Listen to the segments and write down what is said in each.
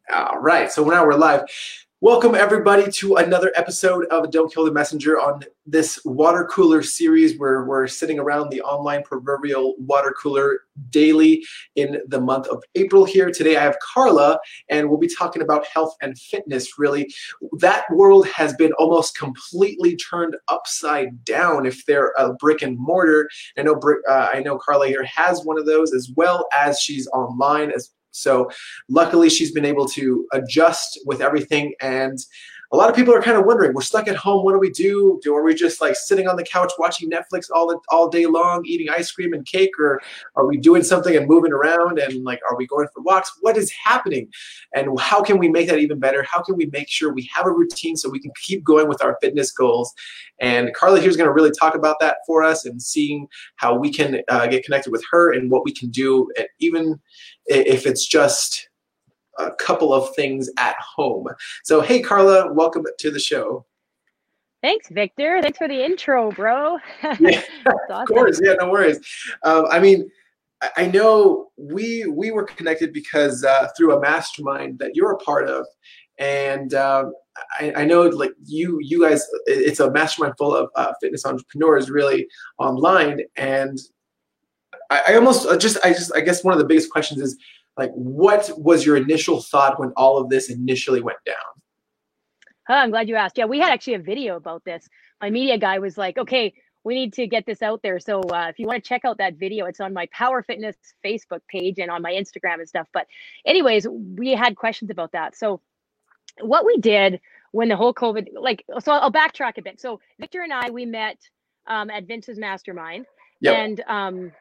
All right, so now we're live. Welcome everybody to another episode of Don't Kill the Messenger on this water cooler series where we're sitting around the online proverbial water cooler daily in the month of April here. Today I have Carla and we'll be talking about health and fitness. Really, that world has been almost completely turned upside down if they're a brick and mortar. I know Carla here has one of those, as well as she's online so luckily she's been able to adjust with everything, and a lot of people are kind of wondering, we're stuck at home, what do we do? Are we just like sitting on the couch watching Netflix all day long, eating ice cream and cake, or are we doing something and moving around, and like, are we going for walks? What is happening? And how can we make that even better? How can we make sure we have a routine so we can keep going with our fitness goals? And Carla here is going to really talk about that for us and seeing how we can get connected with her and what we can do, and even if it's just a couple of things at home. So, hey, Carla, welcome to the show. Thanks, Victor. Thanks for the intro, bro. Yeah, awesome. Of course. Yeah, no worries. I know we were connected because through a mastermind that you're a part of, and I know like you guys, it's a mastermind full of fitness entrepreneurs, really online, and I guess one of the biggest questions is, like, what was your initial thought when all of this initially went down? Oh, I'm glad you asked. Yeah, we had actually a video about this. My media guy was like, okay, we need to get this out there. So if you want to check out that video, it's on my Power Fitness Facebook page and on my Instagram and stuff. But anyways, we had questions about that. So what we did when the whole COVID, so I'll backtrack a bit. So Victor and we met at Vince's mastermind. Yep. And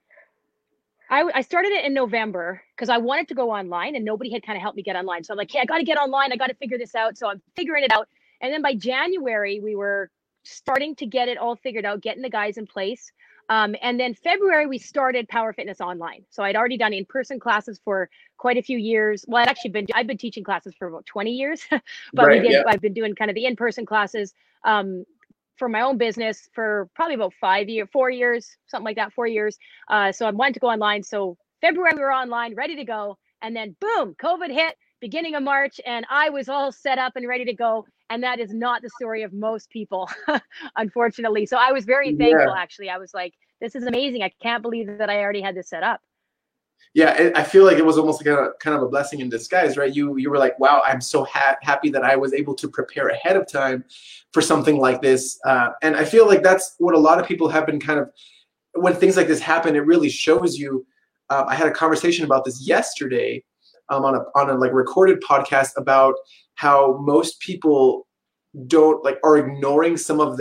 I started it in November because I wanted to go online and nobody had kind of helped me get online. So I'm like, hey, I got to get online. I got to figure this out. So I'm figuring it out. And then by January, we were starting to get it all figured out, getting the guys in place. And then February, we started Power Fitness Online. So I'd already done in-person classes for quite a few years. Well, I've been teaching classes for about 20 years, but right, I've been doing kind of the in-person classes for my own business for probably about 4 years, something like that, 4 years. So I wanted to go online. So February, we were online, ready to go. And then boom, COVID hit beginning of March, and I was all set up and ready to go. And that is not the story of most people, unfortunately. So I was very thankful, actually. I was like, this is amazing. I can't believe that I already had this set up. Yeah, I feel like it was almost like a kind of a blessing in disguise, right? You were like, wow, I'm so happy that I was able to prepare ahead of time for something like this. And I feel like that's what a lot of people have been kind of, when things like this happen, it really shows you. I had a conversation about this yesterday on a like recorded podcast about how most people are ignoring something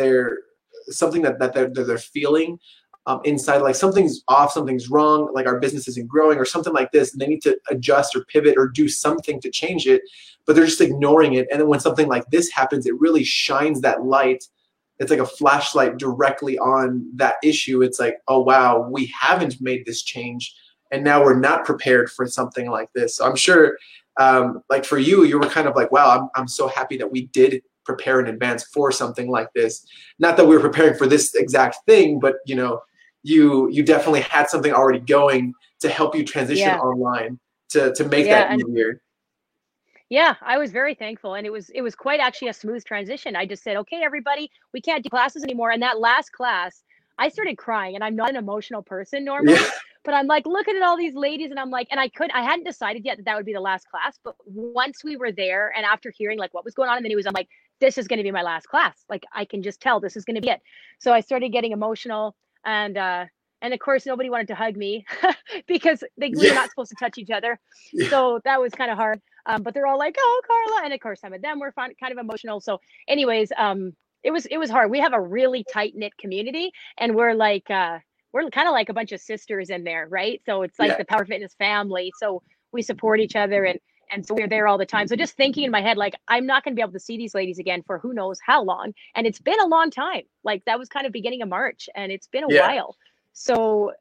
that they're feeling inside, like something's off, something's wrong, like our business isn't growing or something like this, and they need to adjust or pivot or do something to change it, but they're just ignoring it. And then when something like this happens, it really shines that light. It's like a flashlight directly on that issue. It's like, oh wow, we haven't made this change, and now we're not prepared for something like this. So I'm sure like for you were kind of like, wow, I'm so happy that we did prepare in advance for something like this. Not that we were preparing for this exact thing, but you definitely had something already going to help you transition online to make that easier. Yeah, I was very thankful, and it was quite actually a smooth transition. I just said, okay, everybody, we can't do classes anymore. And that last class, I started crying, and I'm not an emotional person normally, but I'm like looking at all these ladies, and I'm like, and I hadn't decided yet that would be the last class, but once we were there, and after hearing like what was going on in the news, I'm like, this is going to be my last class. Like, I can just tell this is going to be it. So I started getting emotional. And of course, nobody wanted to hug me because we were not supposed to touch each other. Yeah. So that was kind of hard. But they're all like, oh, Carla. And of course, some of them were kind of emotional. So anyways, it was hard. We have a really tight knit community, and we're kind of like a bunch of sisters in there. Right. So it's like the Power Fitness family. So we support each other, and so we're there all the time. So just thinking in my head, like, I'm not going to be able to see these ladies again for who knows how long. And it's been a long time. Like, that was kind of beginning of March, and it's been a while. So,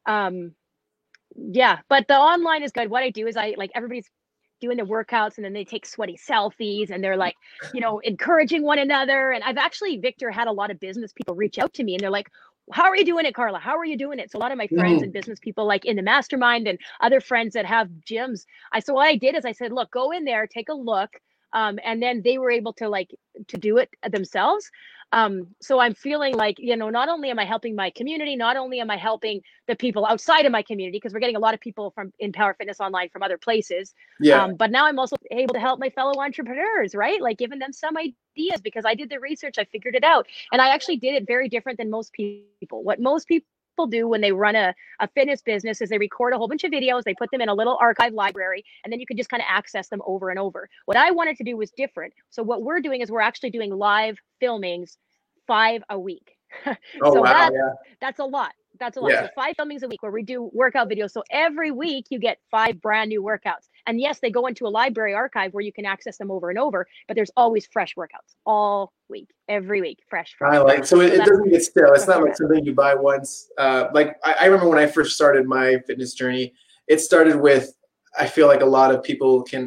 but the online is good. What I do is everybody's doing the workouts, and then they take sweaty selfies, and they're like, encouraging one another. And I've actually, Victor, had a lot of business people reach out to me, and they're like, how are you doing it, Carla? How are you doing it? So a lot of my friends and business people, like in the mastermind, and other friends that have gyms, so what I did is I said, look, go in there, take a look. And then they were able to do it themselves. So I'm feeling like, not only am I helping my community, not only am I helping the people outside of my community, because we're getting a lot of people from in Power Fitness Online from other places. But now I'm also able to help my fellow entrepreneurs, right? Like giving them some ideas, because I did the research, I figured it out. And I actually did it very different than most people. What most people do when they run a fitness business is they record a whole bunch of videos, they put them in a little archive library, and then you can just kind of access them over and over. What I wanted to do was different. So what we're doing is we're actually doing live filmings 5 a week. So wow, that's a lot. That's a lot. So 5 filmings a week where we do workout videos. So every week you get 5 brand new workouts. And yes, they go into a library archive where you can access them over and over, but there's always fresh workouts all week, every week, fresh. I like, so it doesn't get stale. It's not like something you buy once. Like I remember when I first started my fitness journey, it started with, I feel like a lot of people can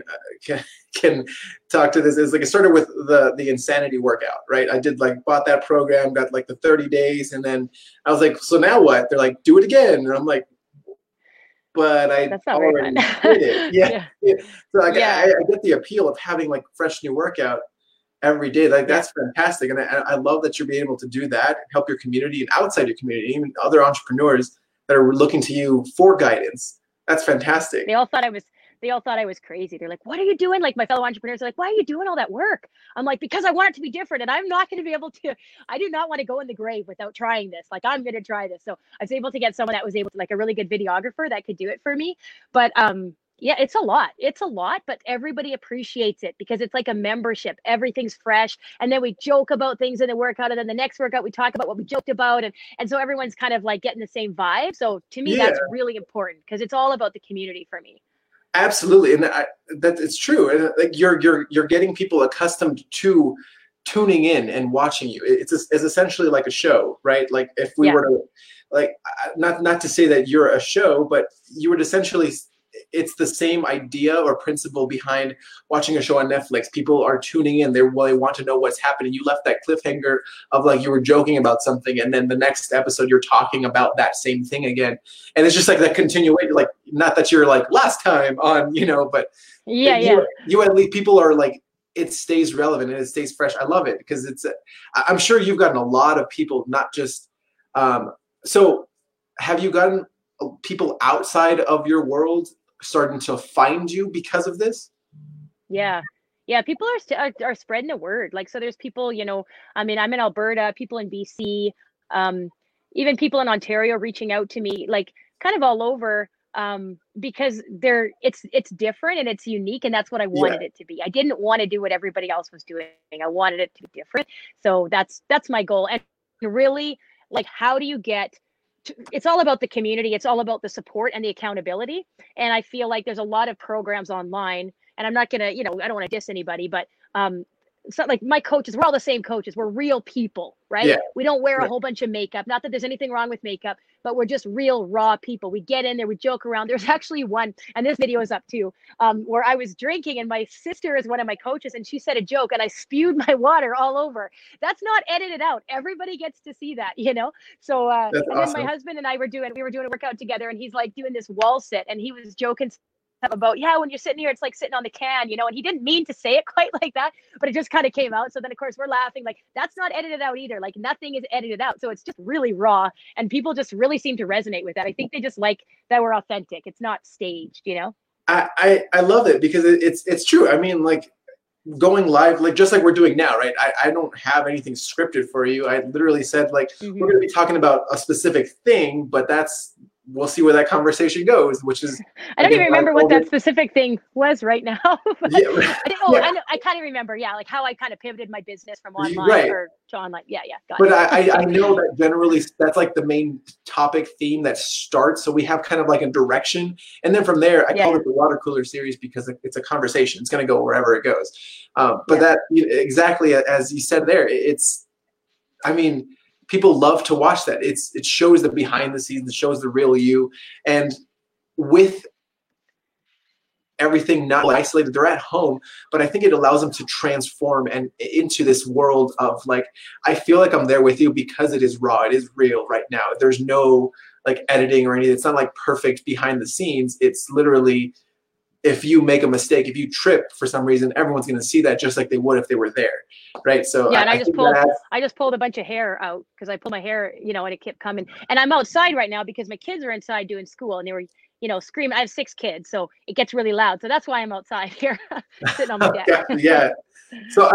talk to this, is like it started with the insanity workout, right? I bought that program, got like the 30 days, and then I was like, so now what? They're like, do it again. And I'm like, but I already did it. Yeah. So I get the appeal of having like fresh new workout every day. Like that's fantastic. And I love that you're being able to do that, help your community and outside your community, even other entrepreneurs that are looking to you for guidance. That's fantastic. They all thought I was crazy. They're like, what are you doing? Like my fellow entrepreneurs are like, why are you doing all that work? I'm like, because I want it to be different, and I'm not going to be able to, I do not want to go in the grave without trying this. Like I'm going to try this. So I was able to get someone that was able to, like a really good videographer that could do it for me. But yeah, it's a lot. It's a lot, but everybody appreciates it because it's like a membership. Everything's fresh. And then we joke about things in the workout. And then the next workout, we talk about what we joked about. And so everyone's kind of like getting the same vibe. So to me, that's really important because it's all about the community for me. Absolutely. And that it's true. And like you're getting people accustomed to tuning in and watching you. It's essentially like a show, right? Like if we were to, like, not to say that you're a show, but you would essentially, it's the same idea or principle behind watching a show on Netflix. People are tuning in. They want to know what's happening. You left that cliffhanger of like you were joking about something, and then the next episode you're talking about that same thing again. And it's just like that continuation. Like not that you're like last time on, but you at least people are like, it stays relevant and it stays fresh. I love it because I'm sure you've gotten a lot of people, not just. So have you gotten people outside of your world starting to find you because of this? Yeah, people are spreading the word. Like, so there's people, I mean, I'm in Alberta, people in BC, even people in Ontario reaching out to me, like kind of all over, because it's different and it's unique, and that's what I wanted it to be. I didn't want to do what everybody else was doing. I wanted it to be different. So that's my goal. And really, like, how do you get it's all about the community. It's all about the support and the accountability. And I feel like there's a lot of programs online, and I'm not going to, I don't want to diss anybody, but it's not like my coaches, we're all the same coaches. We're real people, right? Yeah. We don't wear a whole bunch of makeup. Not that there's anything wrong with makeup, but we're just real raw people. We get in there, we joke around. There's actually one, and this video is up too, where I was drinking and my sister is one of my coaches and she said a joke and I spewed my water all over. That's not edited out. Everybody gets to see that, So, and awesome. Then my husband and I were doing a workout together, and he's like doing this wall sit, and he was joking about, when you're sitting here, it's like sitting on the can, and he didn't mean to say it quite like that, but it just kind of came out. So then of course we're laughing, like that's not edited out either. Like nothing is edited out. So it's just really raw, and people just really seem to resonate with that. I think they just like that we're authentic. It's not staged, I love it because it's true. I mean, like going live, like just like we're doing now, right? I don't have anything scripted for you. I literally said like, we're going to be talking about a specific thing, but we'll see where that conversation goes, which is... I don't even remember what that specific thing was right now. I kind of remember, like how I kind of pivoted my business from online to online. Yeah, got it. But I know that generally that's like the main topic theme that starts. So we have kind of like a direction. And then from there, I call it the water cooler series because it's a conversation. It's going to go wherever it goes. But that exactly as you said there, people love to watch that. It shows the behind the scenes, it shows the real you. And with everything not isolated. They're at home, but I think it allows them to transform and into this world of like, I feel like I'm there with you because it is raw. It is real right now. There's no like editing or anything. It's not like perfect behind the scenes. It's literally, if you make a mistake, if you trip for some reason, everyone's going to see that just like they would if they were there. Right. So yeah, and I just pulled a bunch of hair out because I pulled my hair, and it kept coming. And I'm outside right now because my kids are inside doing school, and they were, screaming. I have 6 kids, so it gets really loud. So that's why I'm outside here, sitting on my deck. Yeah. So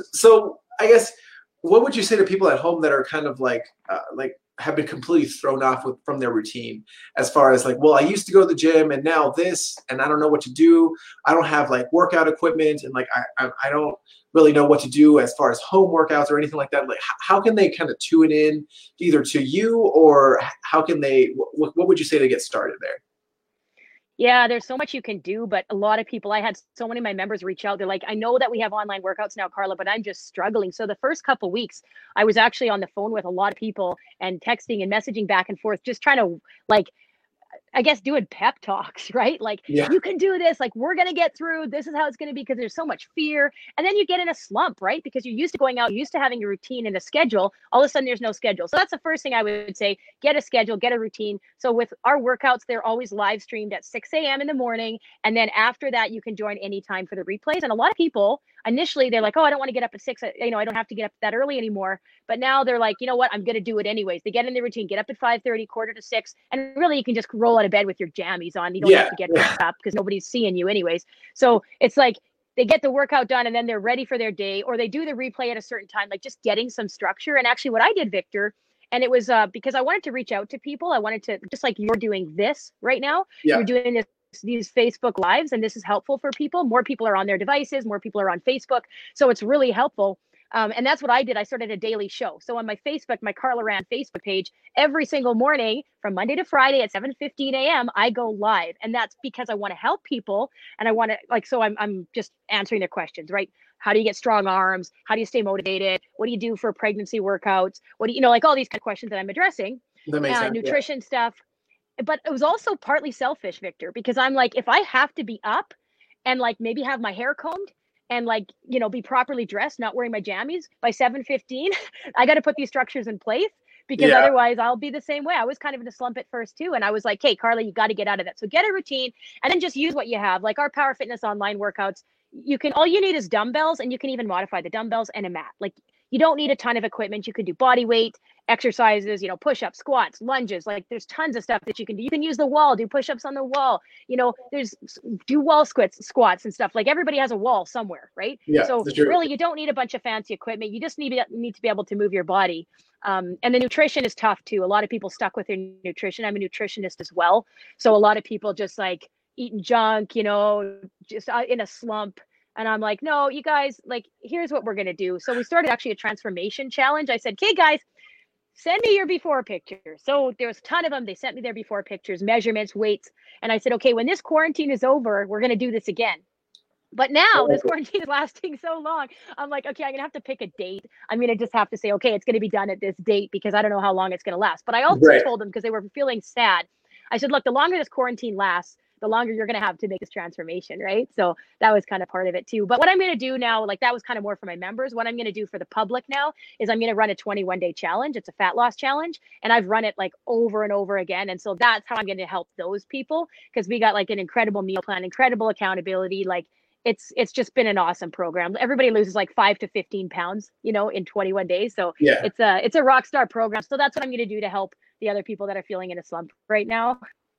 so I guess, what would you say to people at home that are kind of like have been completely thrown off from their routine, as far as like, well, I used to go to the gym and now this, and I don't know what to do. I don't have like workout equipment, and like I don't really know what to do as far as home workouts or anything like that. Like, how can they kind of tune in either to you, or how can they, what would you say to get started there? Yeah, there's so much you can do, but a lot of people, I had so many of my members reach out. They're like, I know that we have online workouts now, Carla, but I'm just struggling. So the first couple weeks, I was actually on the phone with a lot of people and texting and messaging back and forth, just trying to like, I guess doing pep talks, right? Like, Yeah. you can do this. Like, we're going to get through. This is how it's going to be, because there's so much fear. And then you get in a slump, right? Because you're used to going out, used to having a routine and a schedule. All of a sudden, there's no schedule. So that's the first thing I would say. Get a schedule, get a routine. So with our workouts, they're always live streamed at 6 a.m. in the morning. And then after that, you can join anytime for the replays. And a lot of people, initially, they're like, oh, I don't want to get up at 6. I don't have to get up that early anymore. But now they're like, you know what? I'm going to do it anyways. They get in the routine, get up at 5:30, 5:45. And really, you can just roll out of bed with your jammies on. You don't have to get up because nobody's seeing you anyways. So it's like they get the workout done and then they're ready for their day, or they do the replay at a certain time, like just getting some structure. And actually what I did, Victor, and it was because I wanted to reach out to people. I wanted to, just like you're doing this right now, you're doing these Facebook lives, and this is helpful for people. More people are on their devices, more people are on Facebook. So it's really helpful. And that's what I did. I started a daily show. So on my Facebook, my Carla Rand Facebook page, every single morning from Monday to Friday at 7:15 a.m., I go live. And that's because I want to help people. And I want to so I'm just answering their questions, right? How do you get strong arms? How do you stay motivated? What do you do for pregnancy workouts? What do you, like all these kind of questions that I'm addressing, That makes sense. nutrition stuff. But it was also partly selfish, Victor, because I'm like, if I have to be up and like maybe have my hair combed and like, be properly dressed, not wearing my jammies by 7:15, I got to put these structures in place, because otherwise I'll be the same way. I was kind of in a slump at first too. And I was like, hey, Carla, you got to get out of that. So get a routine and then just use what you have. Like our Power Fitness online workouts, all you need is dumbbells, and you can even modify the dumbbells and a mat. Like, you don't need a ton of equipment. You can do body weight exercises, push-ups, squats, lunges. Like, there's tons of stuff that you can do. You can use the wall, do push-ups on the wall. Do wall squats and stuff. Like, everybody has a wall somewhere, right? Yeah. So really, you don't need a bunch of fancy equipment. You just need to be able to move your body. And the nutrition is tough too. A lot of people stuck with their nutrition. I'm a nutritionist as well. So a lot of people just like eating junk, just in a slump. And I'm like, no, you guys, like, here's what we're going to do. So we started actually a transformation challenge. I said, okay, guys, send me your before pictures. So there was a ton of them. They sent me their before pictures, measurements, weights. And I said, okay, when this quarantine is over, we're going to do this again. But now this quarantine is lasting so long. I'm like, okay, I'm going to have to pick a date. I'm going to just have to say, okay, it's going to be done at this date, because I don't know how long it's going to last. But I also told them, because they were feeling sad, I said, look, the longer this quarantine lasts, the longer you're going to have to make this transformation, right? So that was kind of part of it too. But what I'm going to do now, like, that was kind of more for my members. What I'm going to do for the public now is I'm going to run a 21-day challenge. It's a fat loss challenge. And I've run it like over and over again. And so that's how I'm going to help those people, because we got like an incredible meal plan, incredible accountability. Like, it's just been an awesome program. Everybody loses like 5 to 15 pounds, in 21 days. So it's a rock star program. So that's what I'm going to do to help the other people that are feeling in a slump right now.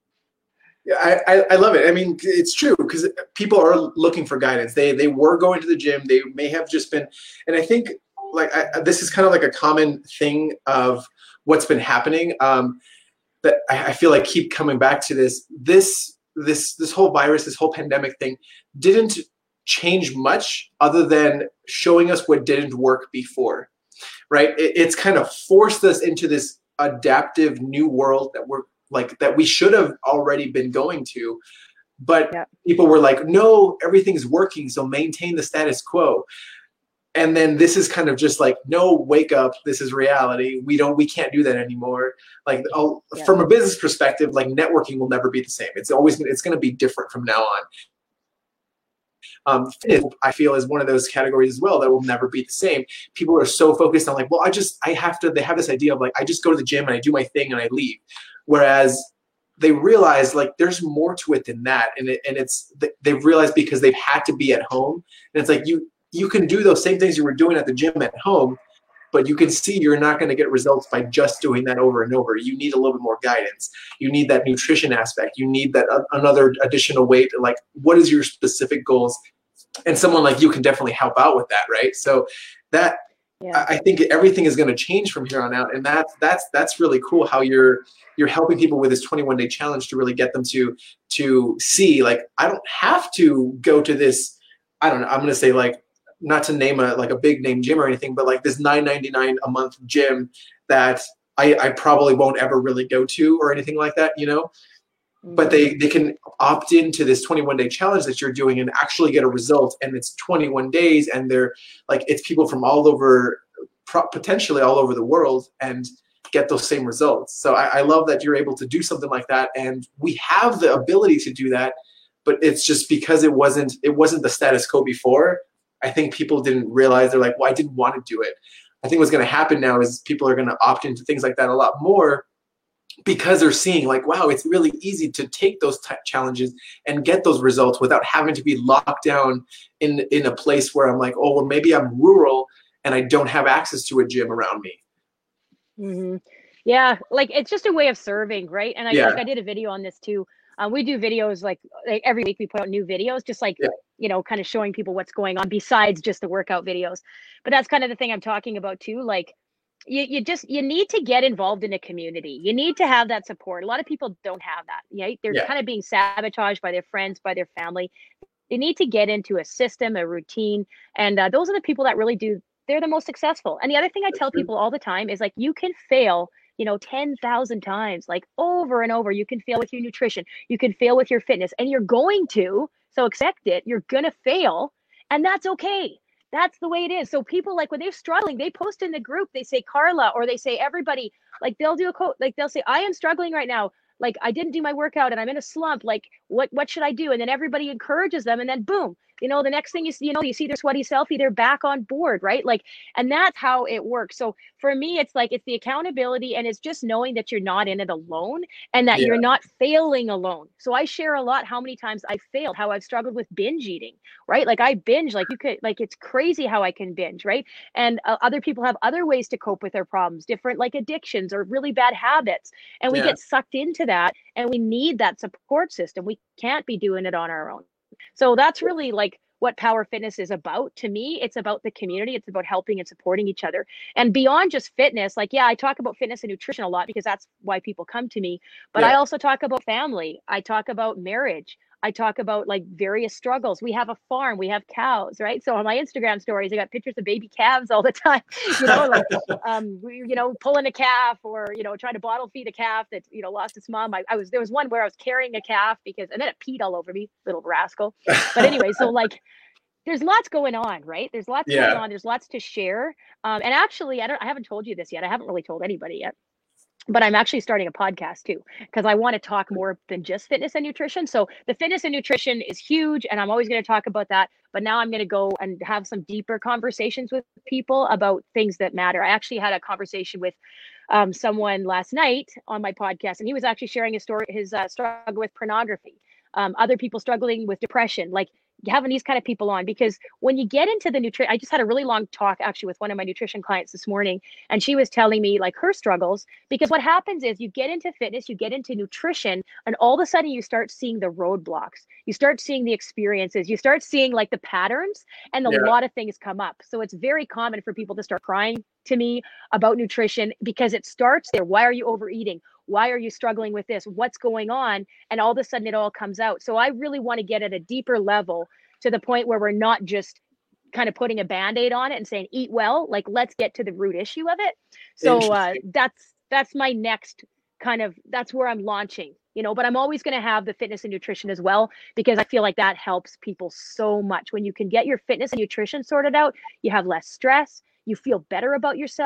Yeah, I love it. I mean, it's true, because people are looking for guidance. They were going to the gym. They may have just been, and I think like this is kind of like a common thing of what's been happening. That I feel like keep coming back to this whole virus, this whole pandemic thing didn't change much other than showing us what didn't work before, right? It's kind of forced us into this adaptive new world that we should have already been going to, but people were like, no, everything's working, so maintain the status quo. And then this is kind of just like, no, wake up, this is reality. We can't do that anymore. Like, from a business perspective, like, networking will never be the same. It's going to be different from now on. Fitness, I feel, is one of those categories as well that will never be the same. People are so focused on like, well, I have to, they have this idea of like, I just go to the gym and I do my thing and I leave. Whereas they realize like there's more to it than that. And they've realized because they've had to be at home, and it's like, you can do those same things you were doing at the gym at home, but you can see you're not going to get results by just doing that over and over. You need a little bit more guidance. You need that nutrition aspect. You need that another additional weight. Like, what is your specific goals? And someone like you can definitely help out with that, right? So that, yeah. I think everything is going to change from here on out, and that's really cool how you're helping people with this 21-day challenge to really get them to see, like, I don't have to go to this, I don't know, I'm going to say, like, not to name a big name gym or anything, but like this $9.99 a month gym that I probably won't ever really go to or anything like that, you know. But they can opt into this 21-day challenge that you're doing and actually get a result. And it's 21 days, and they're like, it's people from all over, potentially all over the world, and get those same results. So I love that you're able to do something like that, and we have the ability to do that, but it's just because it wasn't the status quo before. I think people didn't realize, they're like, well, I didn't want to do it. I think what's going to happen now is people are going to opt into things like that a lot more, because they're seeing like, wow, it's really easy to take those challenges and get those results without having to be locked down in a place where I'm like, oh, well, maybe I'm rural and I don't have access to a gym around me. Mm-hmm. Yeah, like it's just a way of serving, right? And I did a video on this too. We do videos like every week we put out new videos, just like, you know, kind of showing people what's going on besides just the workout videos. But that's kind of the thing I'm talking about too. Like you need to get involved in a community. You need to have that support. A lot of people don't have that. Right? They're kind of being sabotaged by their friends, by their family. They need to get into a system, a routine. And those are the people that really do. They're the most successful. And the other thing I tell people all the time is like, you can fail, you know, 10,000 times, like over and over. You can fail with your nutrition. You can fail with your fitness, and you're going to. So accept it. You're going to fail, and that's okay. That's the way it is. So people, like, when they're struggling, they post in the group, they say Carla, or they say everybody, like they'll do a quote, like they'll say, I am struggling right now. Like, I didn't do my workout and I'm in a slump. Like, what should I do? And then everybody encourages them, and then boom, you know, the next thing you see their sweaty selfie, they're back on board, right? Like, and that's how it works. So for me, it's like, it's the accountability, and it's just knowing that you're not in it alone, and that you're not failing alone. So I share a lot how many times I failed, how I've struggled with binge eating, right? Like I binge, like you could, like, it's crazy how I can binge, right? And other people have other ways to cope with their problems, different like addictions or really bad habits. And we get sucked into that, and we need that support system. We can't be doing it on our own. So that's really like what Power Fitness is about. To me, it's about the community. It's about helping and supporting each other. And beyond just fitness, like, I talk about fitness and nutrition a lot because that's why people come to me. But I also talk about family. I talk about marriage. I talk about like various struggles. We have a farm, we have cows, right? So on my Instagram stories, I got pictures of baby calves all the time, you know, like, pulling a calf, or, you know, trying to bottle feed a calf that, you know, lost its mom. There was one where I was carrying a calf and then it peed all over me, little rascal. But anyway, so like, there's lots going on, right? There's lots going on. There's lots to share. And actually, I haven't told you this yet. I haven't really told anybody yet. But I'm actually starting a podcast too, because I want to talk more than just fitness and nutrition. So the fitness and nutrition is huge, and I'm always going to talk about that. But now I'm going to go and have some deeper conversations with people about things that matter. I actually had a conversation with someone last night on my podcast, and he was actually sharing his story, his struggle with pornography, other people struggling with depression, like having these kind of people on. Because when you get into the nutrition, I just had a really long talk actually with one of my nutrition clients this morning, and she was telling me like her struggles, because what happens is you get into fitness, you get into nutrition, and all of a sudden you start seeing the roadblocks, you start seeing the experiences, you start seeing like the patterns, and a lot of things come up. So it's very common for people to start crying to me about nutrition, because it starts there. Why are you overeating? Why are you struggling with this? What's going on? And all of a sudden it all comes out. So I really want to get at a deeper level, to the point where we're not just kind of putting a Band-Aid on it and saying, eat well, like, let's get to the root issue of it. So that's my next kind of, that's where I'm launching, you know, but I'm always going to have the fitness and nutrition as well, because I feel like that helps people so much. When you can get your fitness and nutrition sorted out, you have less stress, you feel better about yourself,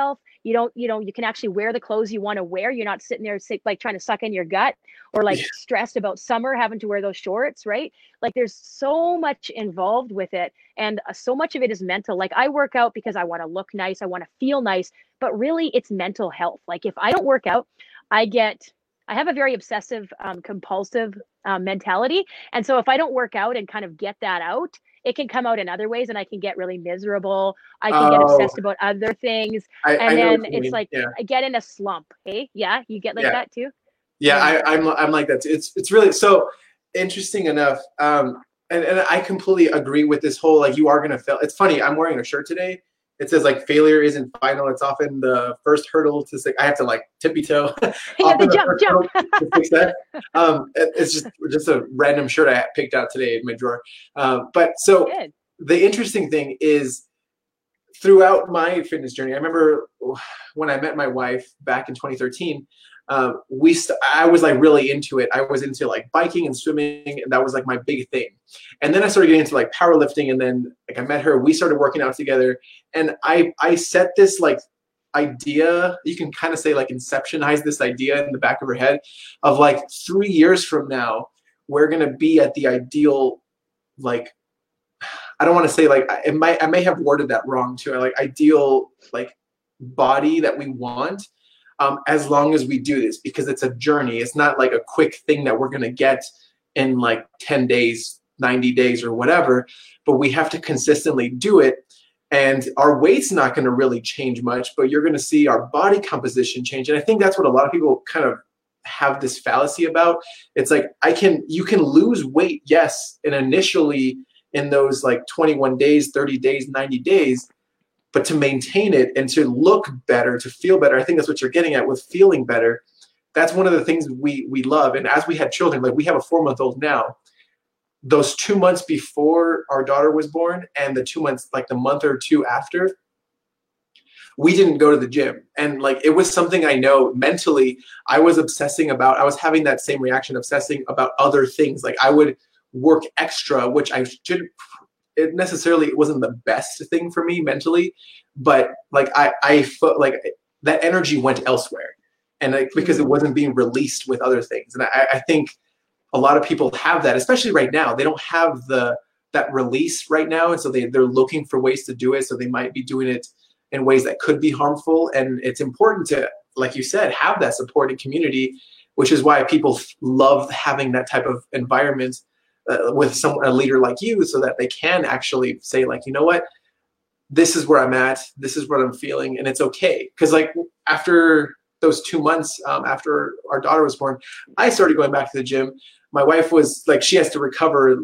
You can actually wear the clothes you want to wear. You're not sitting there like trying to suck in your gut, or like Yeah. stressed about summer having to wear those shorts, right? Like there's so much involved with it, and so much of it is mental. Like I work out because I want to look nice, I want to feel nice, but really it's mental health. Like if I don't work out, I get I have a very obsessive, compulsive mentality. And so if I don't work out and kind of get that out, it can come out in other ways, and I can get really miserable. I can get Oh, obsessed about other things. I And know then what you it's mean. like Yeah. I get in a slump. Hey, yeah, you get like Yeah. that too? Yeah, Yeah. I'm like that too. It's really so interesting enough. And I completely agree with this whole like you are gonna fail. It's funny. I'm wearing a shirt today. It says like failure isn't final. It's often the first hurdle to say. I have to like tippy toe. You have to Often the jump, first jump. hurdle to fix that. It's just a random shirt I picked out today in my drawer. But so Good. the interesting thing is throughout my fitness journey, I remember when I met my wife back in 2013. I was like really into it. I was into like biking and swimming, and that was like my big thing. And then I started getting into like powerlifting, and then like I met her. We started working out together, and I set this like idea. You can kind of say like inceptionize this idea in the back of her head of like 3 years from now, we're gonna be at the ideal like I don't want to say like I may have worded that wrong too. Like ideal like body that we want, as long as we do this because it's a journey. It's not like a quick thing that we're gonna get in like 10 days, 90 days, or whatever. But we have to consistently do it. And our weight's not going to really change much, but you're going to see our body composition change. And I think that's what a lot of people kind of have this fallacy about. It's like you can lose weight, yes, and initially in those like 21 days, 30 days, 90 days, but to maintain it and to look better, to feel better, I think that's what you're getting at with feeling better. That's one of the things we love. And as we had children, like we have a 4-month-old now, those 2 months before our daughter was born and the 2 months, like the month or two after, we didn't go to the gym. And like it was something I know mentally I was obsessing about. I was having that same reaction, obsessing about other things. Like I would work extra, which it necessarily wasn't the best thing for me mentally, but like I felt like that energy went elsewhere. And like because it wasn't being released with other things. And I think a lot of people have that, especially right now. They don't have that release right now, and so they're looking for ways to do it. So they might be doing it in ways that could be harmful. And it's important to, like you said, have that supporting community, which is why people love having that type of environment with a leader like you, so that they can actually say, like, you know what, this is where I'm at, this is what I'm feeling, and it's okay. Because like after those 2 months after our daughter was born, I started going back to the gym. My wife was like, she has to recover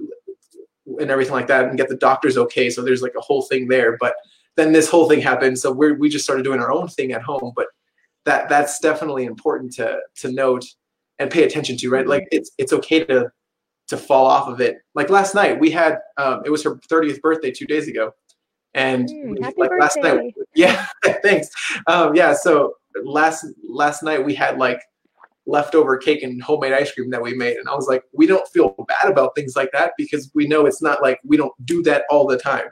and everything like that and get the doctors okay. So there's like a whole thing there. But then this whole thing happened. So we just started doing our own thing at home. But that's definitely important to note and pay attention to, right? Like it's okay to fall off of it. Like last night we had, it was her 30th birthday 2 days ago. And Happy like birthday. last night, yeah, thanks. Yeah. So last night we had like leftover cake and homemade ice cream that we made. And I was like, we don't feel bad about things like that because we know it's not like we don't do that all the time.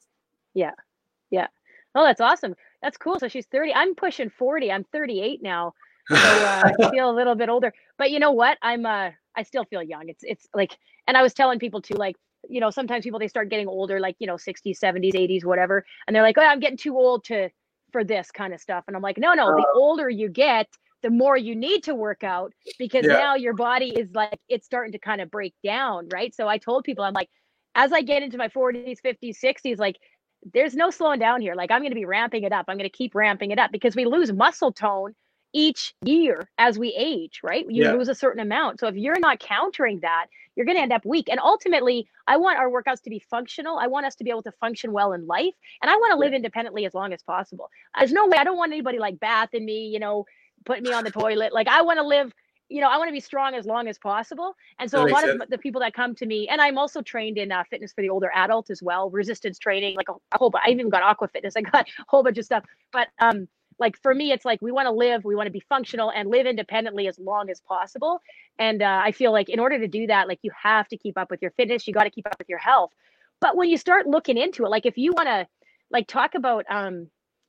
Yeah. Yeah. Oh, that's awesome. That's cool. So she's 30. I'm pushing 40. I'm 38 now. So I feel a little bit older. But you know what? I still feel young. It's like, and I was telling people too, like, you know, sometimes people, they start getting older, like, you know, 60s, 70s, 80s, whatever. And they're like, oh, I'm getting too old for this kind of stuff. And I'm like, no, the older you get, the more you need to work out, because now your body is like, it's starting to kind of break down. Right. So I told people, I'm like, as I get into my 40s, 50s, 60s, like there's no slowing down here. Like I'm going to be ramping it up. I'm going to keep ramping it up because we lose muscle tone each year as we age, right? You lose a certain amount. So if you're not countering that, you're going to end up weak. And ultimately, I want our workouts to be functional. I want us to be able to function well in life. And I want to live independently as long as possible. There's no way, I don't want anybody like bathing me, you know, putting me on the toilet. Like I want to live, you know, I want to be strong as long as possible. And so a lot of the people that come to me, and I'm also trained in fitness for the older adult as well, resistance training, like a whole bunch. I even got aqua fitness. I got a whole bunch of stuff. But like for me, it's like we want to be functional and live independently as long as possible. And I feel like in order to do that, like you have to keep up with your fitness, you got to keep up with your health. But when you start looking into it, like if you want to like talk about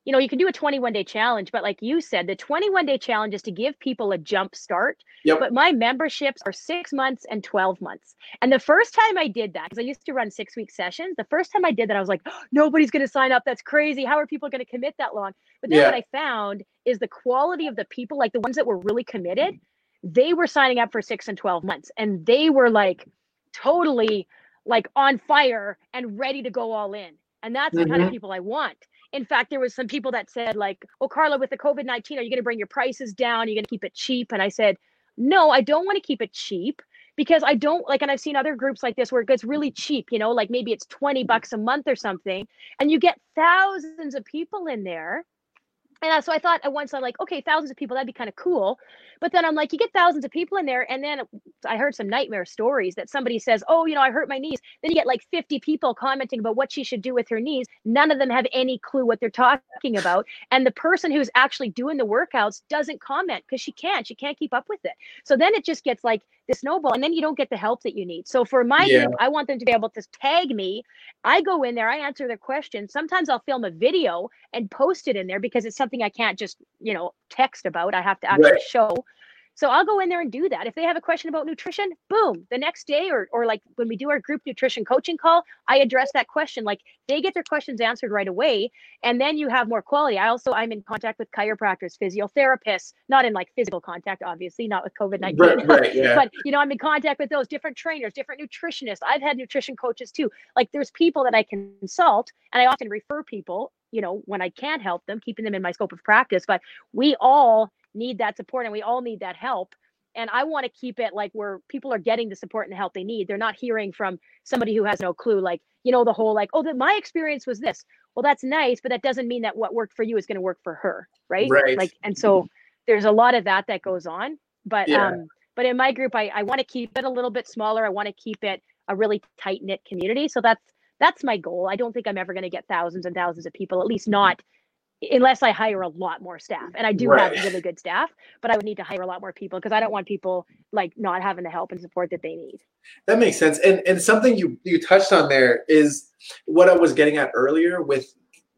you know, you can do a 21-day challenge, but like you said, the 21-day challenge is to give people a jump start. Yep. But my memberships are 6 months and 12 months. And the first time I did that, because I used to run 6-week sessions, the first time I did that, I was like, oh, nobody's going to sign up. That's crazy. How are people going to commit that long? But then Yeah. what I found is the quality of the people, like the ones that were really committed, they were signing up for 6 and 12 months. And they were like totally like on fire and ready to go all in. And that's the kind of people I want. In fact, there was some people that said like, oh, Carla, with the COVID-19, are you going to bring your prices down? Are you going to keep it cheap? And I said, no, I don't want to keep it cheap because I don't like, and I've seen other groups like this where it gets really cheap, you know, like maybe it's $20 a month or something, and you get thousands of people in there. And so I thought at once, I'm like, okay, thousands of people, that'd be kind of cool. But then I'm like, you get thousands of people in there. And then I heard some nightmare stories that somebody says, oh, you know, I hurt my knees. Then you get like 50 people commenting about what she should do with her knees. None of them have any clue what they're talking about. And the person who's actually doing the workouts doesn't comment because she can't keep up with it. So then it just gets like the snowball, and then you don't get the help that you need. So for my group, I want them to be able to tag me. I go in there, I answer their questions. Sometimes I'll film a video and post it in there because it's something I can't just, you know, text about. I have to actually show. So I'll go in there and do that. If they have a question about nutrition, boom, the next day or like when we do our group nutrition coaching call, I address that question. Like they get their questions answered right away. And then you have more quality. I'm in contact with chiropractors, physiotherapists, not in like physical contact, obviously, not with COVID-19. But, you know, I'm in contact with those different trainers, different nutritionists. I've had nutrition coaches too. Like there's people that I can consult, and I often refer people, you know, when I can't help them, keeping them in my scope of practice. But we all need that support and we all need that help. And I want to keep it like where people are getting the support and the help they need. They're not hearing from somebody who has no clue, like, you know, the whole like, oh, my experience was this. Well, that's nice, but that doesn't mean that what worked for you is going to work for her. Right. Like, and so there's a lot of that goes on. But but in my group, I want to keep it a little bit smaller. I want to keep it a really tight knit community. So that's my goal. I don't think I'm ever going to get thousands and thousands of people, at least not unless I hire a lot more staff. And I do have really good staff, but I would need to hire a lot more people because I don't want people like not having the help and support that they need. That makes sense. And something you touched on there is what I was getting at earlier with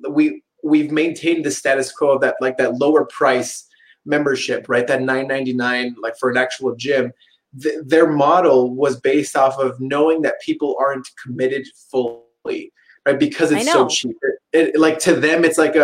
we've maintained the status quo of that lower price membership, right? That $9.99 like for an actual gym. Their model was based off of knowing that people aren't committed fully, right? Because it's so cheap. Like to them, it's like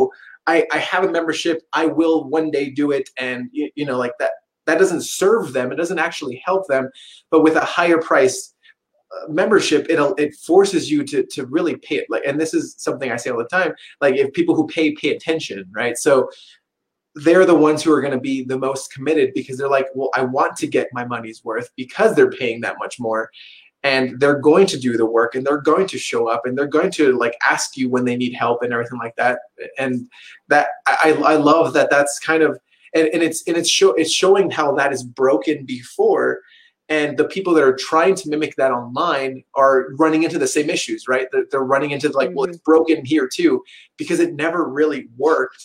I have a membership. I will one day do it. And you know, like that doesn't serve them. It doesn't actually help them. But with a higher price membership, it forces you to really pay it. Like, and this is something I say all the time, like if people who pay attention, right? So they're the ones who are going to be the most committed because they're like, well, I want to get my money's worth because they're paying that much more. And they're going to do the work and they're going to show up and they're going to like ask you when they need help and everything like that. And that I love that that's kind of, and it's showing how that is broken before. And the people that are trying to mimic that online are running into the same issues, right? They're running into like, well, it's broken here too, because it never really worked.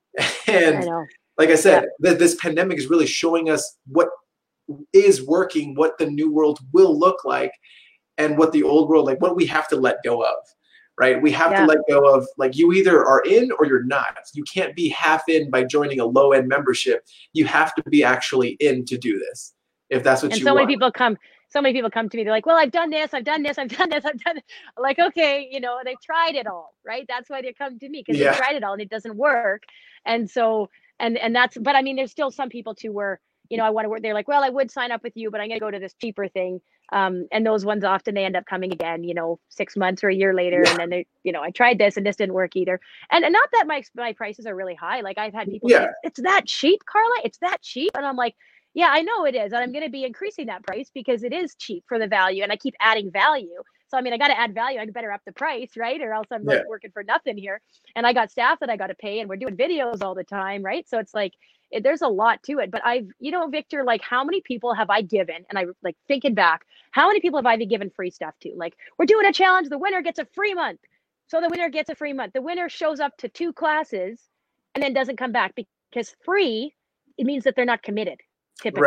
And like I said, this pandemic is really showing us what is working, what the new world will look like, and what the old world, like what we have to let go of, right? We have to let go of, like, you either are in or you're not. You can't be half in by joining a low-end membership. You have to be actually in to do this, if that's what you want. So many people come to me, they're like, well, I've done this, I've done this, I've done this, I've done it. Like, okay, you know, they've tried it all, right? That's why they come to me, because they've tried it all and it doesn't work. And so, and that's, but I mean, there's still some people too where, you know, I want to work. They're like, well, I would sign up with you, but I'm going to go to this cheaper thing. And those ones often they end up coming again, you know, 6 months or a year later. And then they, you know, I tried this and this didn't work either. And not that my prices are really high. Like I've had people say, it's that cheap, Carla, it's that cheap. And I'm like, yeah, I know it is. And I'm going to be increasing that price because it is cheap for the value. And I keep adding value. So, I mean, I got to add value. I better up the price, right? Or else I'm like working for nothing here. And I got staff that I got to pay and we're doing videos all the time, right? So it's like, there's a lot to it. But you know, Victor, like how many people have I given? And I like thinking back, how many people have I been given free stuff to? Like, we're doing a challenge. The winner gets a free month. So the winner gets a free month. The winner shows up to 2 classes and then doesn't come back because free, it means that they're not committed typically.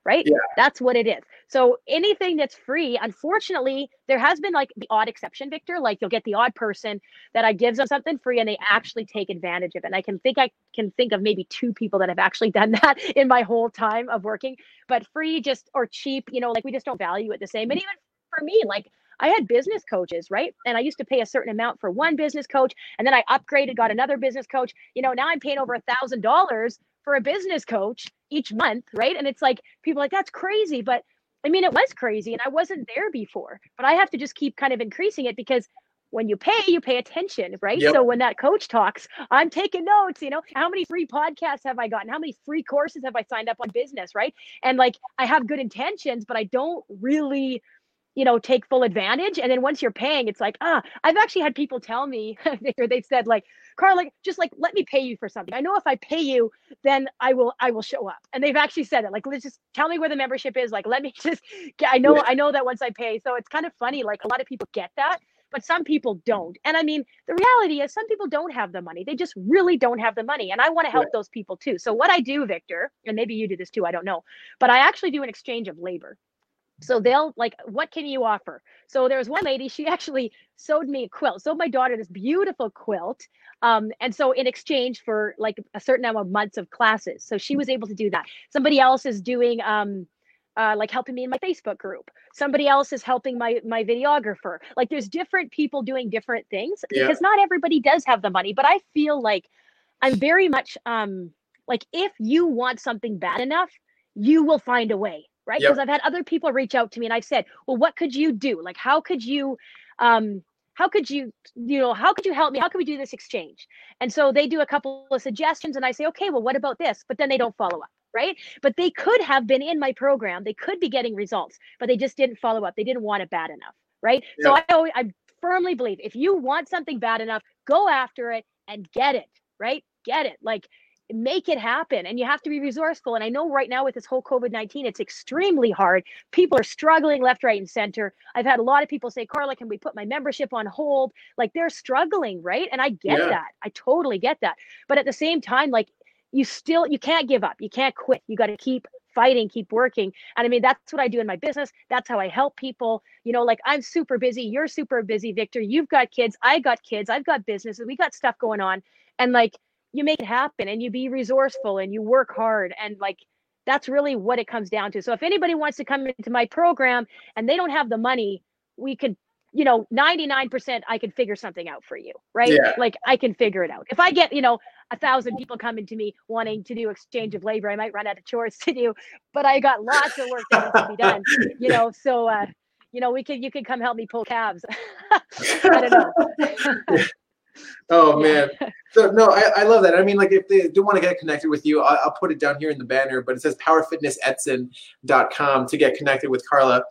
right? Yeah. That's what it is. So anything that's free, unfortunately, there has been like the odd exception, Victor. Like you'll get the odd person that I gives them something free and they actually take advantage of it. And I can think of maybe 2 people that have actually done that in my whole time of working. But free just or cheap, like we just don't value it the same. And even for me, like I had business coaches, right? And I used to pay a certain amount for one business coach, and then I upgraded, got another business coach. Now I'm paying over $1,000 for a business coach each month, right? And it's like people are like, that's crazy. But I mean, it was crazy and I wasn't there before, but I have to just keep kind of increasing it because when you pay attention, right? Yep. So when that coach talks, I'm taking notes, how many free podcasts have I gotten? How many free courses have I signed up on business, right? And like, I have good intentions, but I don't really, take full advantage. And then once you're paying, it's like, I've actually had people tell me, they've said like, Carla, just like, let me pay you for something. I know if I pay you, then I will show up. And they've actually said it, like, let's just tell me where the membership is. Like, let me just, I know that once I pay. So it's kind of funny. Like a lot of people get that, but some people don't. And I mean, the reality is some people don't have the money. They just really don't have the money. And I want to help those people too. So what I do, Victor, and maybe you do this too, I don't know, but I actually do an exchange of labor. So they'll like, what can you offer? So there was one lady, she actually sewed me a quilt, sewed my daughter this beautiful quilt. And so in exchange for like a certain number of months of classes. So she was able to do that. Somebody else is doing, like helping me in my Facebook group. Somebody else is helping my videographer. Like there's different people doing different things because not everybody does have the money, but I feel like I'm very much, like if you want something bad enough, you will find a way. Right. Because I've had other people reach out to me and I've said, well, what could you do? Like, how could you help me? How could we do this exchange? And so they do a couple of suggestions and I say, okay, well, what about this? But then they don't follow up. Right. But they could have been in my program. They could be getting results, but they just didn't follow up. They didn't want it bad enough. Right. So I firmly believe if you want something bad enough, go after it and get it. Right. Get it. Like, make it happen. And you have to be resourceful. And I know right now with this whole COVID-19, it's extremely hard. People are struggling left, right, and center. I've had a lot of people say, Carla, can we put my membership on hold? Like they're struggling, right? And I get that. I totally get that. But at the same time, like you can't give up. You can't quit. You got to keep fighting, keep working. And I mean, that's what I do in my business. That's how I help people. Like I'm super busy. You're super busy, Victor. You've got kids. I got kids. I've got businesses. We got stuff going on. And like, you make it happen and you be resourceful and you work hard. And like, that's really what it comes down to. So if anybody wants to come into my program and they don't have the money, we could, 99%, I could figure something out for you. Right. Yeah. Like I can figure it out. If I get, 1,000 people coming to me wanting to do exchange of labor, I might run out of chores to do, but I got lots of work that needs to be done, so, you can come help me pull calves. I don't know. Oh man. So no, I love that. I mean, like if they do want to get connected with you, I'll put it down here in the banner, but it says powerfitnessedson.com to get connected with Carla.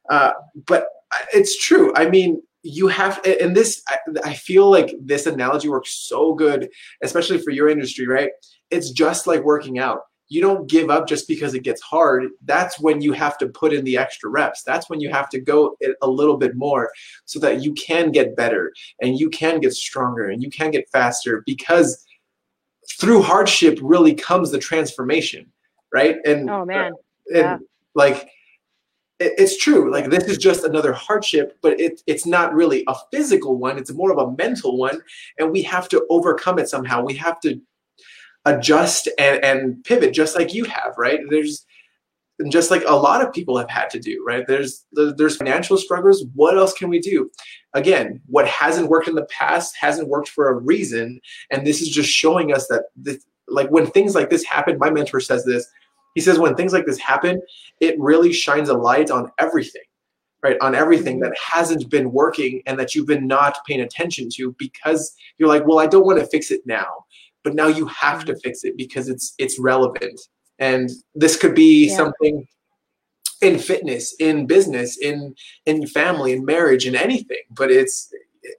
But it's true. I mean, you have, and this, I feel like this analogy works so good, especially for your industry, right? It's just like working out. You don't give up just because it gets hard. That's when you have to put in the extra reps. That's when you have to go a little bit more so that you can get better and you can get stronger and you can get faster, because through hardship really comes the transformation, right? And oh man, like it's true. Like this is just another hardship, but it's not really a physical one. It's more of a mental one, and we have to overcome it somehow. We have to adjust and pivot just like you have, right? There's just like a lot of people have had to do, right? There's financial struggles. What else can we do? Again, what hasn't worked in the past hasn't worked for a reason. And this is just showing us that like when things like this happen, my mentor says this, he says, when things like this happen, it really shines a light on everything, right? On everything that hasn't been working and that you've been not paying attention to, because you're like, well, I don't want to fix it now. But now you have to fix it because it's relevant. And this could be something in fitness, in business, in family, in marriage, in anything. But it's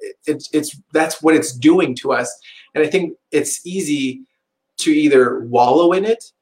that's what it's doing to us. And I think it's easy to either wallow in it.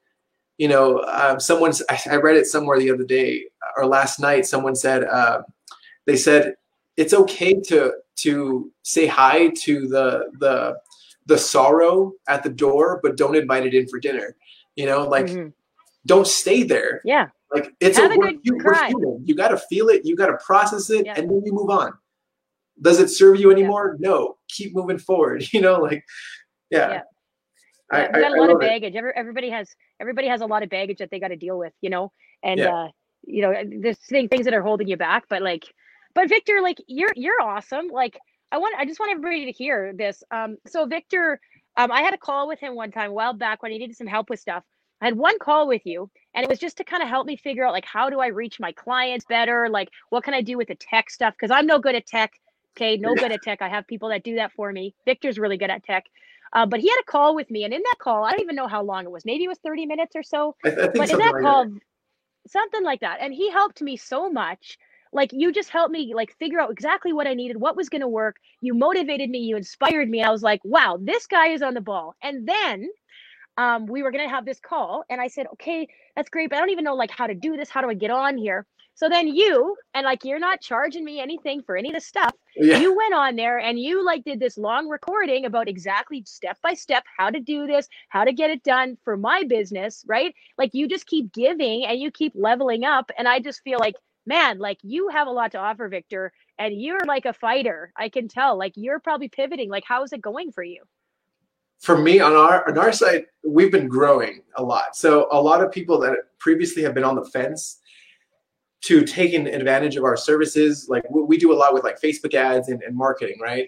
I read it somewhere the other day or last night. Someone said, they said it's okay to say hi to the sorrow at the door, but don't invite it in for dinner. Don't stay there. Yeah. Like it's Have a we're, good we're cry. human. You got to feel it. You got to process it, Yeah. and then you move on. Does it serve you Yeah. anymore? No. Keep moving forward. Like, yeah. Yeah. Yeah, we got a I lot of love it. baggage. Everybody has a lot of baggage that they got to deal with, and Yeah. there's things that are holding you back. But Victor, like you're awesome. Like I just want everybody to hear this. So Victor, I had a call with him one time a while back when he needed some help with stuff. I had one call with you, and it was just to kind of help me figure out like how do I reach my clients better, like what can I do with the tech stuff because I'm no good at tech. Okay, no good at tech. I have people that do that for me. Victor's really good at tech. But he had a call with me, and in that call, I don't even know how long it was. Maybe it was 30 minutes or so. I think But in something that like call, that. something like that, and he helped me so much. Like you just helped me like figure out exactly what I needed, what was going to work. You motivated me, you inspired me. I was like, wow, this guy is on the ball. And then we were going to have this call, and I said, okay, that's great, but I don't even know like how to do this. How do I get on here? So then you, and like you're not charging me anything for any of the stuff, Yeah. you went on there and you like did this long recording about exactly step by step how to do this, how to get it done for my business, right? Like you just keep giving and you keep leveling up, and I just feel like, man, like you have a lot to offer, Victor, and you're like a fighter. I can tell, like you're probably pivoting. Like how's it going for you? For me, on our side, we've been growing a lot. So a lot of people that previously have been on the fence to taking advantage of our services, like we do a lot with like Facebook ads and marketing, right?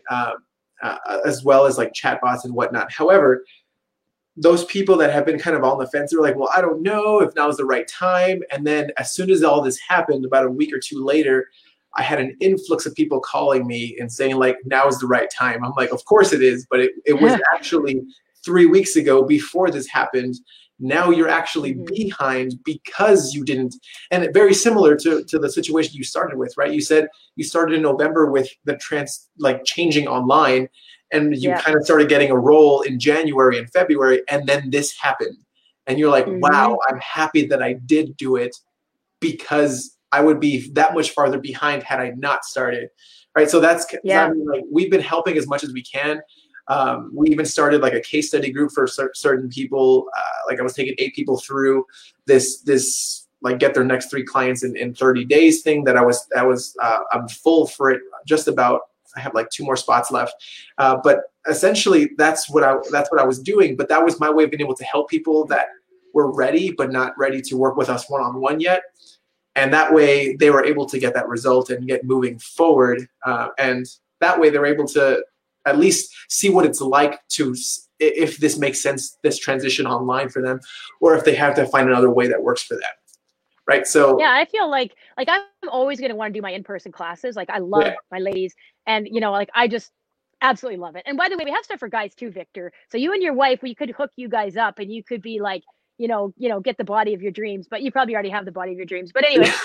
As well as like chatbots and whatnot. However, those people that have been kind of on the fence are like, well, I don't know if now is the right time. And then as soon as all this happened, about a week or two later, I had an influx of people calling me and saying like, now is the right time. I'm like, of course it is, but it was actually 3 weeks ago before this happened. Now you're actually behind because you didn't. And very similar to the situation you started with, right? You said you started in November with the changing online, and you kind of started getting a role in January and February, and then this happened. And you're like, wow, I'm happy that I did do it because I would be that much farther behind had I not started. Right. So that's, I mean, like, we've been helping as much as we can. We even started like a case study group for certain people. Like I was taking 8 people through this like get their next 3 clients in 30 days thing that I'm full for it just about. I have like 2 more spots left. But essentially that's what I was doing. But that was my way of being able to help people that were ready, but not ready to work with us one-on-one yet. And that way they were able to get that result and get moving forward. And that way they're able to at least see what it's like to, if this makes sense, this transition online for them, or if they have to find another way that works for them. Right. So yeah, I feel like I'm always going to want to do my in-person classes. Like I love my ladies, and like I just absolutely love it. And by the way, we have stuff for guys too, Victor. So you and your wife, we could hook you guys up, and you could be like, get the body of your dreams. But you probably already have the body of your dreams. But anyway,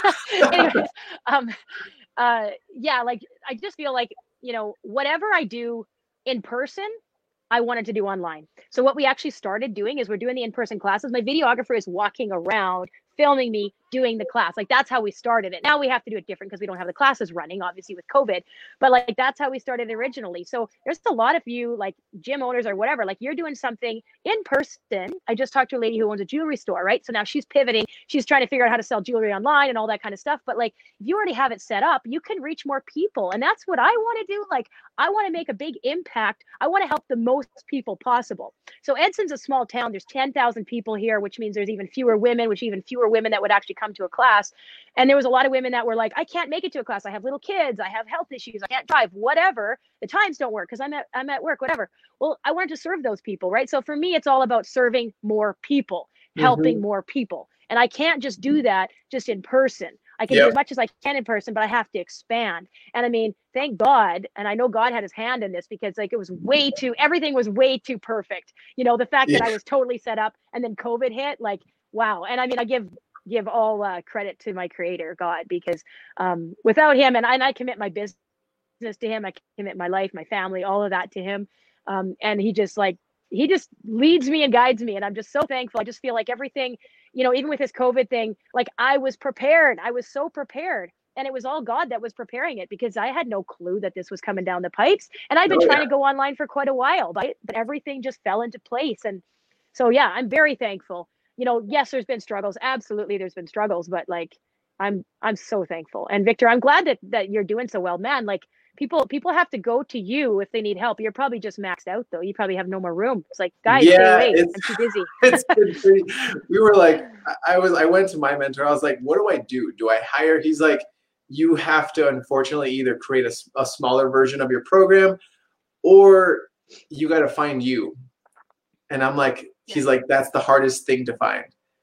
yeah, like I just feel like whatever I do in person, I wanted to do online. So what we actually started doing is we're doing the in-person classes. My videographer is walking around filming me doing the class. Like that's how we started it. Now we have to do it different because we don't have the classes running, obviously, with COVID. But like that's how we started originally. So there's a lot of you like gym owners or whatever, like you're doing something in person. I just talked to a lady who owns a jewelry store, right? So now she's pivoting. She's trying to figure out how to sell jewelry online and all that kind of stuff. But like if you already have it set up, you can reach more people. And that's what I want to do. Like I want to make a big impact. I want to help the most people possible. So Edson's a small town. There's 10,000 people here, which means there's even fewer women, which even fewer women that would actually come to a class. And there was a lot of women that were like, I can't make it to a class. I have little kids. I have health issues. I can't drive, whatever. The times don't work because I'm at work, whatever. Well, I wanted to serve those people, right? So for me, it's all about serving more people, helping more people. And I can't just do that just in person. I can do as much as I can in person, but I have to expand. And I mean, thank God. And I know God had his hand in this because like it was everything was way too perfect. The fact that I was totally set up and then COVID hit, like, wow. And I mean, I give all credit to my creator, God, because without him, and I commit my business to him, I commit my life, my family, all of that to him. And he just leads me and guides me. And I'm just so thankful. I just feel like everything, even with this COVID thing, like I was prepared. I was so prepared. And it was all God that was preparing it because I had no clue that this was coming down the pipes. And I've been trying to go online for quite a while, but everything just fell into place. And so, yeah, I'm very thankful. you know, yes, there's been struggles. Absolutely, there's been struggles, but like, I'm so thankful. And Victor, I'm glad that you're doing so well, man. Like people have to go to you if they need help. You're probably just maxed out though. You probably have no more room. It's like, guys, stay Yeah, away. I'm too busy. it's been pretty, we were like, I went to my mentor. I was like, what do I do? Do I hire? He's like, you have to unfortunately either create a smaller version of your program, or you got to find you. And I'm like, he's like, that's the hardest thing to find.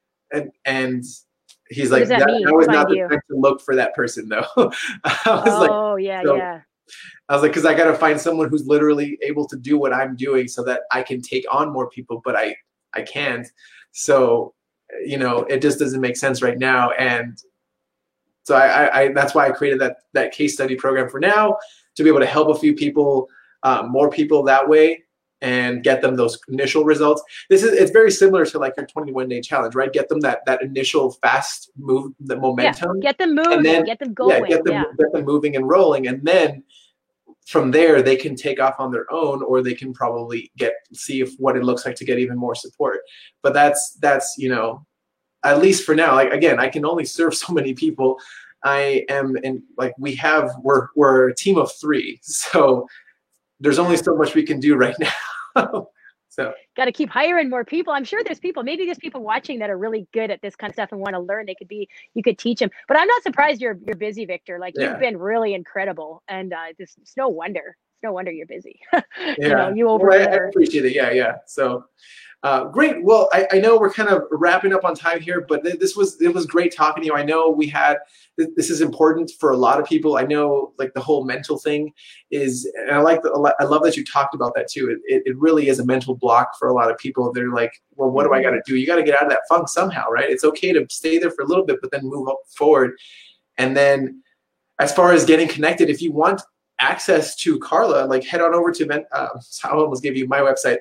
And he's like, that was not the time to look for that person though. I was like, oh yeah, so, yeah. I was like, because I got to find someone who's literally able to do what I'm doing so that I can take on more people, but I can't. So, you know, it just doesn't make sense right now. And so I that's why I created that case study program for now, to be able to help a few people, more people that way, and get them those initial results. It's very similar to like your 21-day challenge, right? Get them that initial fast move, the momentum. Yeah, get them moving, then, get them going. Yeah, get them moving and rolling, and then from there they can take off on their own, or they can probably see what it looks like to get even more support. But that's you know, at least for now. Like again, I can only serve so many people. I am in like we're a team of 3, so there's only so much we can do right now. So got to keep hiring more people. I'm sure maybe there's people watching that are really good at this kind of stuff and want to learn. You could teach them. But I'm not surprised you're busy, Victor. Like you've been really incredible, and it's no wonder you're busy. You know, you over. Well, I appreciate it. Yeah. So. Great. Well, I know we're kind of wrapping up on time here, but it was great talking to you. I know this is important for a lot of people. I know like the whole mental thing is, and I love that you talked about that too. It really is a mental block for a lot of people. They're like, well, what do I got to do? You got to get out of that funk somehow, right? It's okay to stay there for a little bit, but then move up forward. And then as far as getting connected, if you want access to Carla, like head on over to I almost gave you my website.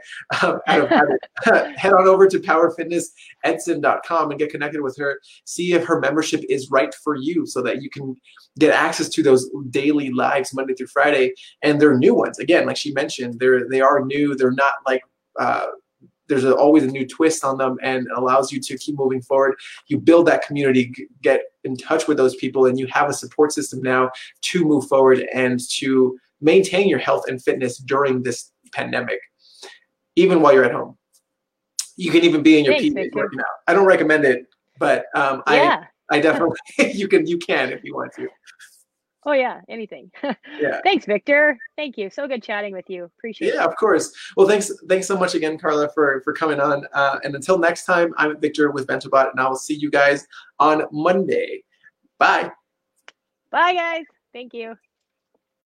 Head on over to powerfitnessedson.com and get connected with her. See if her membership is right for you, so that you can get access to those daily lives Monday through Friday. And they're new ones. Again, like she mentioned, they are new. They're not like there's always a new twist on them, and allows you to keep moving forward. You build that community, get in touch with those people, and you have a support system now to move forward and to maintain your health and fitness during this pandemic, even while you're at home. You can even be in your PJs working out. I don't recommend it, but I definitely you can if you want to. Oh yeah, anything. Yeah. Thanks, Victor. Thank you. So good chatting with you. Appreciate it. Yeah, of course. Well, thanks so much again, Carla, for coming on. And until next time, I'm Victor with VentoBot, and I will see you guys on Monday. Bye. Bye, guys. Thank you.